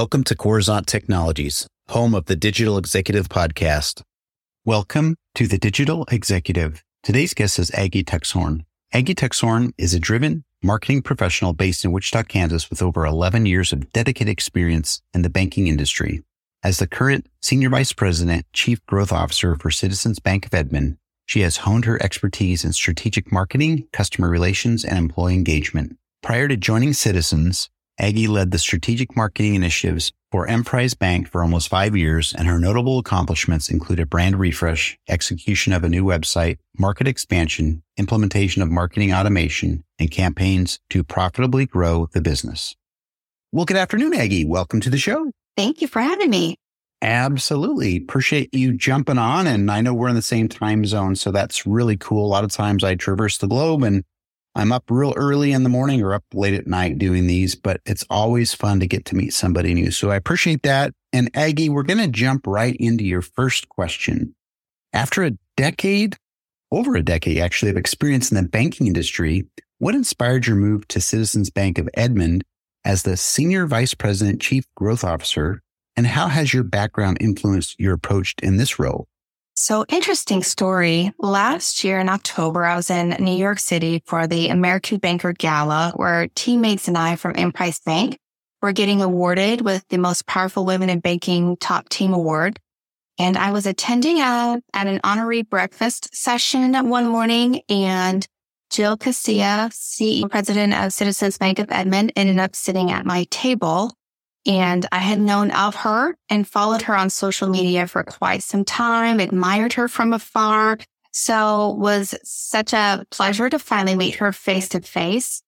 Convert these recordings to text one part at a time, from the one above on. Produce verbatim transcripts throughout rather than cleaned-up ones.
Welcome to Coruzant Technologies, home of the Digital Executive Podcast. Welcome to the Digital Executive. Today's guest is Aggie Tuxhorn. Aggie Tuxhorn is a driven marketing professional based in Wichita, Kansas, with over eleven years of dedicated experience in the banking industry. As the current Senior Vice President, Chief Growth Officer for Citizens Bank of Edmond, she has honed her expertise in strategic marketing, customer relations, and employee engagement. Prior to joining Citizens, Aggie led the strategic marketing initiatives for Emprise Bank for almost five years, and her notable accomplishments included brand refresh, execution of a new website, market expansion, implementation of marketing automation, and campaigns to profitably grow the business. Well, good afternoon, Aggie. Welcome to the show. Thank you for having me. Absolutely. Appreciate you jumping on. And I know we're in the same time zone, so that's really cool. A lot of times I traverse the globe and I'm up real early in the morning or up late at night doing these, but it's always fun to get to meet somebody new. So I appreciate that. And Aggie, we're going to jump right into your first question. After a decade, over a decade actually, of experience in the banking industry, what inspired your move to Citizens Bank of Edmond as the Senior Vice President, Chief Growth Officer? And how has your background influenced your approach in this role? So interesting story. Last year in October, I was in New York City for the American Banker Gala, where teammates and I from Emprise Bank were getting awarded with the Most Powerful Women in Banking Top Team Award. And I was attending a, at an honorary breakfast session one morning, and Jill Castilla, C E O President of Citizens Bank of Edmond, ended up sitting at my table. And I had known of her and followed her on social media for quite some time, admired her from afar. So was such a pleasure to finally meet her face to face.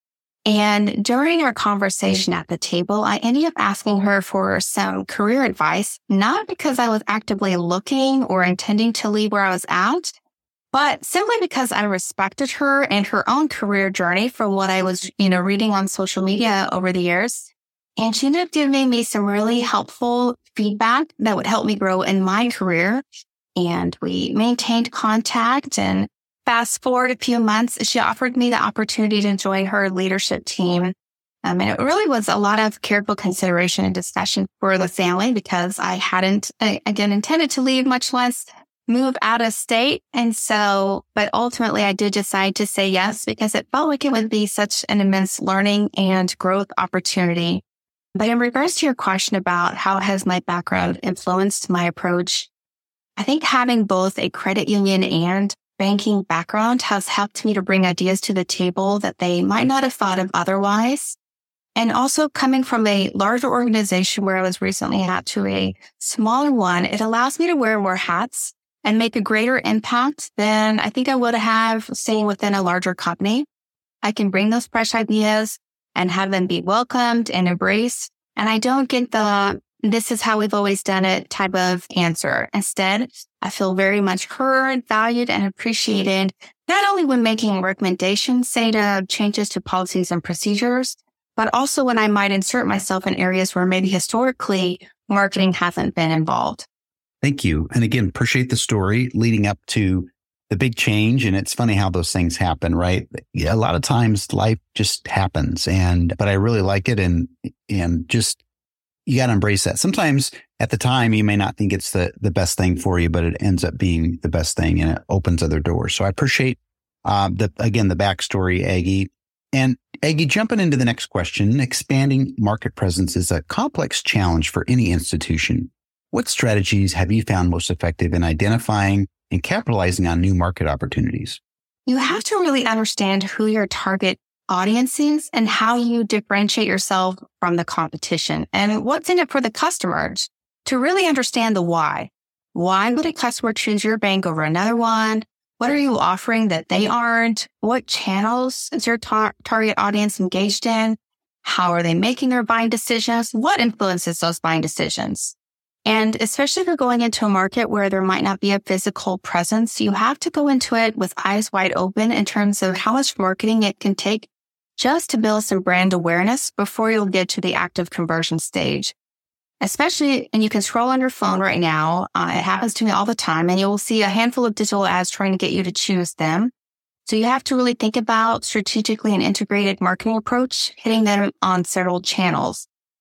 And during our conversation at the table, I ended up asking her for some career advice, not because I was actively looking or intending to leave where I was at, but simply because I respected her and her own career journey from what I was, you know, reading on social media over the years. And she ended up giving me some really helpful feedback that would help me grow in my career. And we maintained contact, and fast forward a few months, she offered me the opportunity to join her leadership team. Um, and it really was a lot of careful consideration and discussion for the family, because I hadn't, again, intended to leave, much less move out of state. And so, but ultimately I did decide to say yes, because it felt like it would be such an immense learning and growth opportunity. But in regards to your question about how has my background influenced my approach, I think having both a credit union and banking background has helped me to bring ideas to the table that they might not have thought of otherwise. And also coming from a larger organization where I was recently at to a smaller one, it allows me to wear more hats and make a greater impact than I think I would have staying within a larger company. I can bring those fresh ideas and have them be welcomed and embraced. And I don't get the, this is how we've always done it type of answer. Instead, I feel very much heard, valued, and appreciated, not only when making recommendations, say to changes to policies and procedures, but also when I might insert myself in areas where maybe historically marketing hasn't been involved. Thank you. And again, appreciate the story leading up to the big change. And it's funny how those things happen, right? A lot of times life just happens, and, but I really like it. And, and just, you got to embrace that. Sometimes at the time, you may not think it's the, the best thing for you, but it ends up being the best thing, and it opens other doors. So I appreciate, uh, the, again, the backstory, Aggie. And Aggie, jumping into the next question, expanding market presence is a complex challenge for any institution. What strategies have you found most effective in identifying and capitalizing on new market opportunities? You have to really understand who your target audience is and how you differentiate yourself from the competition and what's in it for the customers, to really understand the why. Why would a customer choose your bank over another one? What are you offering that they aren't? What channels is your tar- target audience engaged in? How are they making their buying decisions? What influences those buying decisions? And especially if you're going into a market where there might not be a physical presence, you have to go into it with eyes wide open in terms of how much marketing it can take just to build some brand awareness before you'll get to the active conversion stage. Especially, and you can scroll on your phone right now. Uh, it happens to me all the time, and you'll see a handful of digital ads trying to get you to choose them. So you have to really think about strategically an integrated marketing approach, hitting them on several channels.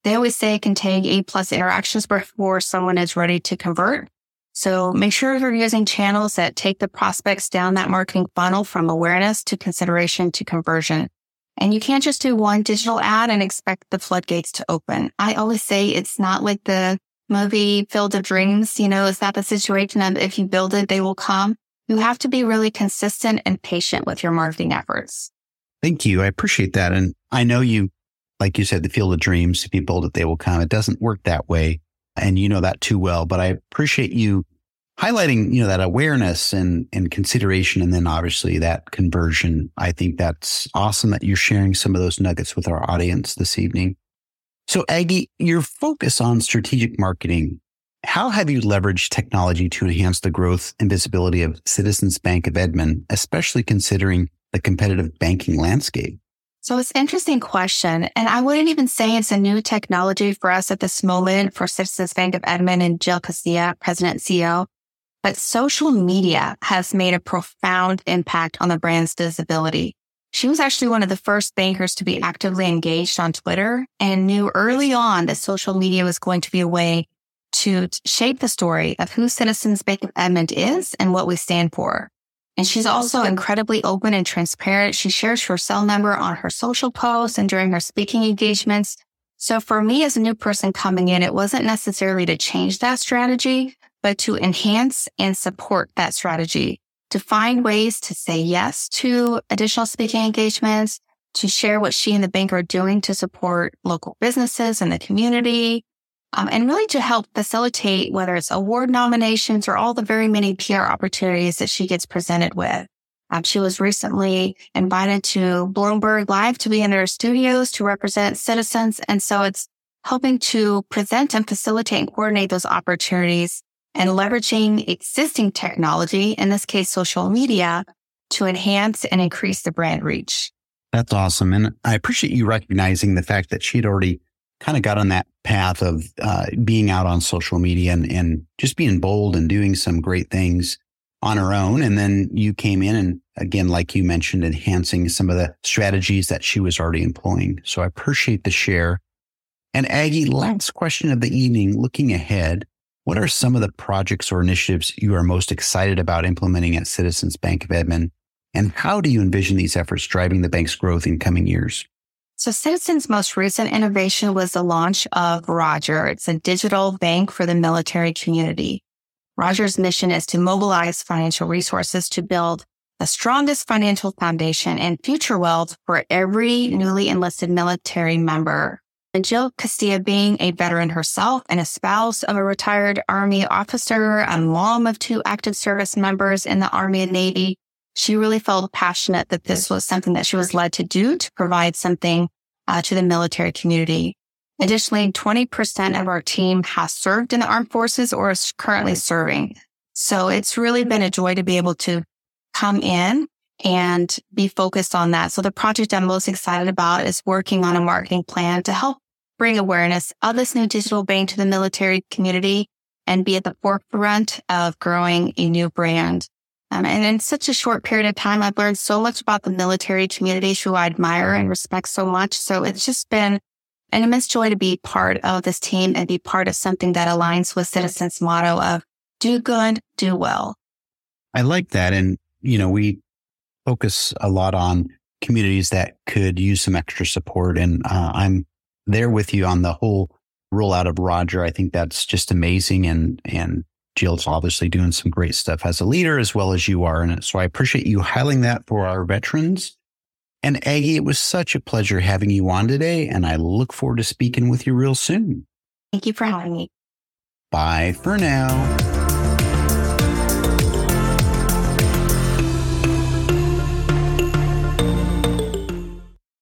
They always say it can take eight plus interactions before someone is ready to convert. So make sure you're using channels that take the prospects down that marketing funnel from awareness to consideration to conversion. And you can't just do one digital ad and expect the floodgates to open. I always say it's not like the movie Field of Dreams. You know, it's not the situation of if you build it, they will come. You have to be really consistent and patient with your marketing efforts. Thank you. I appreciate that. And I know you, like you said, the Field of Dreams, if you build it, they will come. It doesn't work that way. And you know that too well, but I appreciate you highlighting, you know, that awareness and, and consideration. And then obviously that conversion. I think that's awesome that you're sharing some of those nuggets with our audience this evening. So Aggie, your focus on strategic marketing, how have you leveraged technology to enhance the growth and visibility of Citizens Bank of Edmond, especially considering the competitive banking landscape? So it's an interesting question. And I wouldn't even say it's a new technology for us at this moment for Citizens Bank of Edmond and Jill Castilla, President and C E O. But social media has made a profound impact on the brand's visibility. She was actually one of the first bankers to be actively engaged on Twitter and knew early on that social media was going to be a way to shape the story of who Citizens Bank of Edmond is and what we stand for. And she's also incredibly open and transparent. She shares her cell number on her social posts and during her speaking engagements. So for me as a new person coming in, it wasn't necessarily to change that strategy, but to enhance and support that strategy, to find ways to say yes to additional speaking engagements, to share what she and the bank are doing to support local businesses and the community, Um, and really to help facilitate whether it's award nominations or all the very many P R opportunities that she gets presented with. Um, she was recently invited to Bloomberg Live to be in their studios to represent citizens. And so it's helping to present and facilitate and coordinate those opportunities and leveraging existing technology, in this case, social media, to enhance and increase the brand reach. That's awesome. And I appreciate you recognizing the fact that she'd already kind of got on that path of uh, being out on social media and, and just being bold and doing some great things on her own. And then you came in and again, like you mentioned, enhancing some of the strategies that she was already employing. So I appreciate the share. And Aggie, last question of the evening, looking ahead, what are some of the projects or initiatives you are most excited about implementing at Citizens Bank of Edmond? And how do you envision these efforts driving the bank's growth in coming years? So Citizens' most recent innovation was the launch of Roger. It's a digital bank for the military community. Roger's mission is to mobilize financial resources to build the strongest financial foundation and future wealth for every newly enlisted military member. And Jill Castilla, being a veteran herself and a spouse of a retired Army officer, a mom of two active service members in the Army and Navy, she really felt passionate that this was something that she was led to do to provide something uh, to the military community. Additionally, twenty percent of our team has served in the armed forces or is currently serving. So it's really been a joy to be able to come in and be focused on that. So the project I'm most excited about is working on a marketing plan to help bring awareness of this new digital bank to the military community and be at the forefront of growing a new brand. Um, and in such a short period of time, I've learned so much about the military community who I admire and respect so much. So it's just been an immense joy to be part of this team and be part of something that aligns with Citizens' motto of do good, do well. I like that. And, you know, we focus a lot on communities that could use some extra support. And uh, I'm there with you on the whole rollout of Roger. I think that's just amazing. And, and Jill's obviously doing some great stuff as a leader as well as you are. And so I appreciate you highlighting that for our veterans. And Aggie, it was such a pleasure having you on today. And I look forward to speaking with you real soon. Thank you for having me. Bye for now.